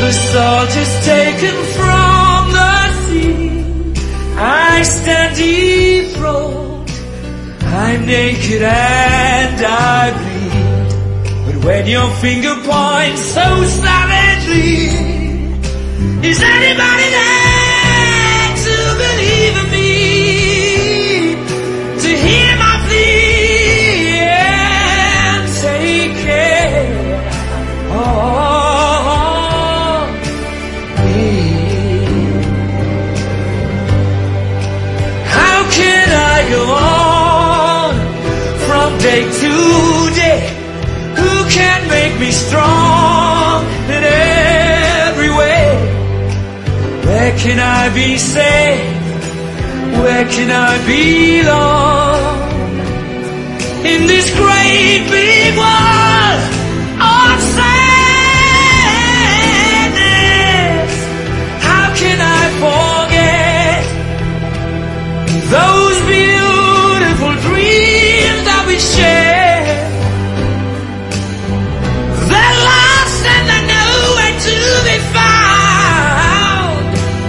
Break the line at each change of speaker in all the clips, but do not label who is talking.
The salt is taken from the sea. I stand dethroned. I'm naked and I bleed. But when your finger points so savagely, is anybody there to believe in me? To hear my plea and take care of me? How can I go on from day to day? Who can make me strong in every way? Where can I be safe? Where can I belong? In this great big world of sadness, how can I forget those beautiful dreams that we shared? They're lost and they're nowhere to be found.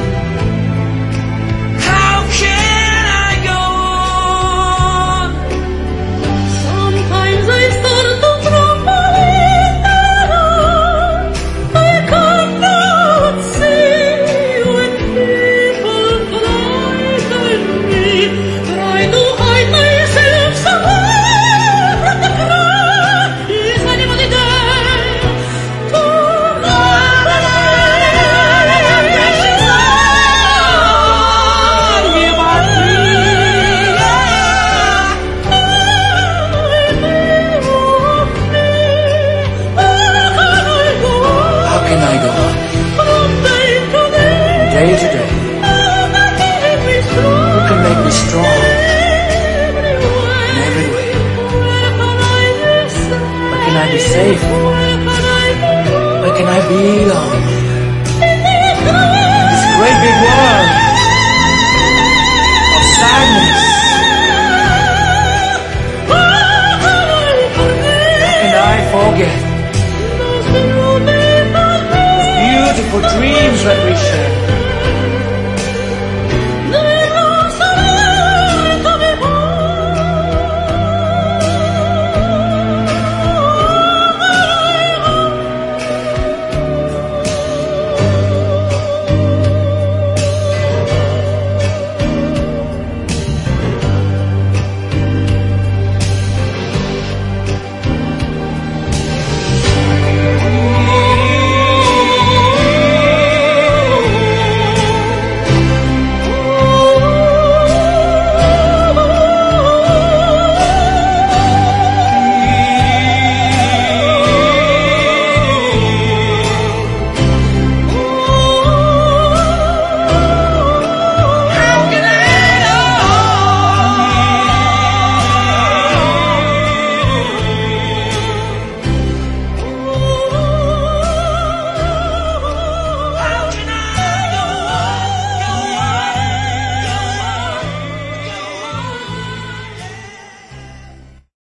How can I go on?
Sometimes I start to tremble in the dark. I cannot see when people frighten me, but I do hide myself somewhere from the crowd. Is anybody there to
How can I go on?
from day to day?
Day to day, who can make me strong in every way? Where can I be safe? Where can I belong? This great big world of sadness. How can I forget beautiful dreams that we shared?